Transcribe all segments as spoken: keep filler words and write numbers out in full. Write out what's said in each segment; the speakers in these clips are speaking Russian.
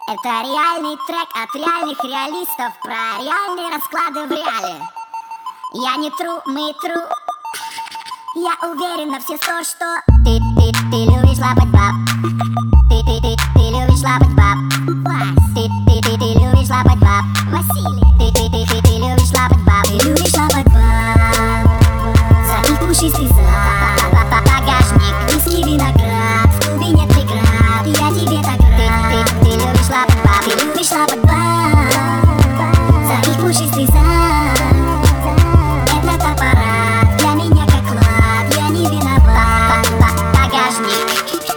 Это реальный трек от реальных реалистов про реальные расклады в реале. Я не тру, мы тру. Я уверена все сто, что ты, ты, ты любишь лапать баб. Ты, ты, ты, ты любишь лапать баб. Ты, ты, ты, ты любишь лапать баб. Василий. Ты, ты, ты, ты, ты любишь лапать баб. Ты любишь лапать баб. За их пушистый зад. Багажник, виски, виноград. В клубе нет преград. Я тебе так рад. Ты, ты, ты любишь лапать баб. Ты любишь лапать баб. За их пушистый зад. Этот аппарат для меня как клад. Я не виноват. Багажник.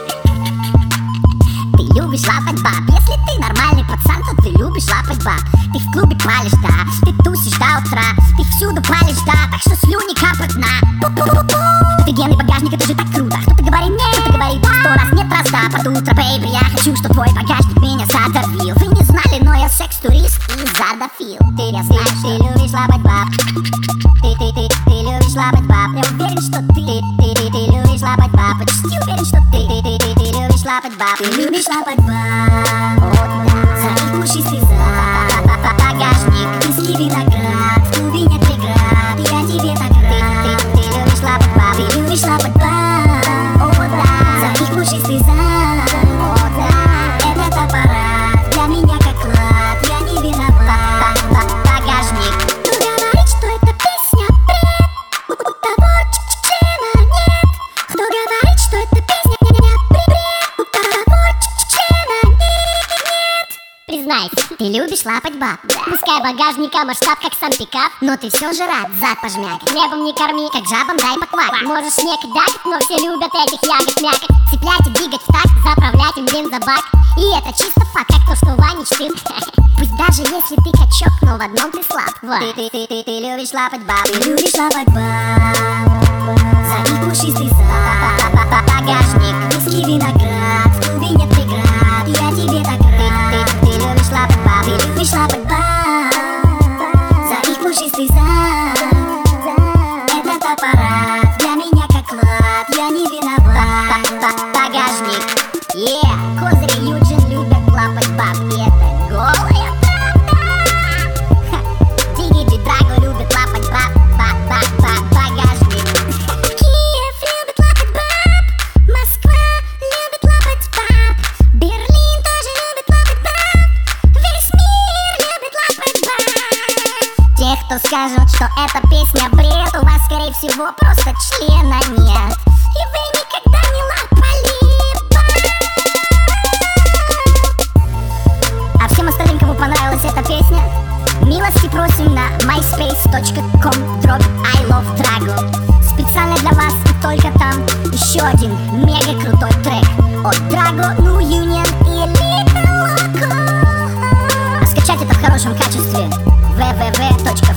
Ты любишь лапать баб. Если ты нормальный пацан, то ты любишь лапать баб. Ты в клубе палишь, да. Ты тусишь до утра. Ты всюду палишь, да. Так что слюни капают на пу-пу-пу-пу. Офигенный багажник, это же так круто. Кто-то говорит нет, кто-то говорит да. Сто раз нет, раз да. Под утро, бейби, я хочу, чтоб твой багажник меня задавил. Вы не знали, но я секс-турист и задофил. Ты я знаешь, ты любишь лапать баб. Ты, ты, ты, ты любишь лапать баб. Я уверен, что ты, ты, ты, ты, ты любишь лапать баб. Почти уверен, что ты, ты, ты, ты, ты любишь лапать баб. Ты любишь лапать баб. За их пушистый зад. Багажник, виски, виноград. В клубе нет преград. Я тебе так рад. Ты, ты, ты любишь лапать баб. Ты любишь лапать баб. За их пушистый зад. Этот аппарат для меня как клад. Я не виноват. Багажник. Кто говорит, что эта песня бред? У того члена нет. Кто говорит, что эта песня не бред? У того члена нет. Признайся, ты любишь лапать баб. Пускай багажника масштаб как сам пикап, но ты все же рад зад пожмякать. Хлебом не корми, как жабам дай поквакать. Можешь снекать дать, но все любят этих ягод мякоть. Цеплять и двигать в такт, заправлять им бензобак. И это чисто факт, как то, что Ванич ты. Пусть даже если ты качок, но в одном ты слаб. Ты, ты, ты, ты, ты любишь лапать баб. Ты любишь лапать баб. За их пушистый зад. Багажник, виски, виноград. В клубе нет преград. Я тебе так рад. Ты, ты, ты любишь лапать баб. Ты любишь лапать баб. За их пушистый зад. Этот аппарат для меня как клад. Я не виноват. Багажник. Yeah, козыри Юджин любят лапать баб. И это голая правда. Дигиджи Драго любит лапать баб. Ба-ба-ба, багажник. Киев любит лапать баб. Москва любит лапать баб. Берлин тоже любит лапать баб. Весь мир любит лапать баб. Тех, кто скажут, что эта песня бред, у вас, скорее всего, просто члена нет. И вы никогда не лапали баб. А всем остальным, кому понравилась эта песня, милости просим на myspace точка com дробь I love Drago. Специально для вас и только там еще один мега крутой трек от Drago, New Union и Little Loco. А скачать это в хорошем качестве w w w точка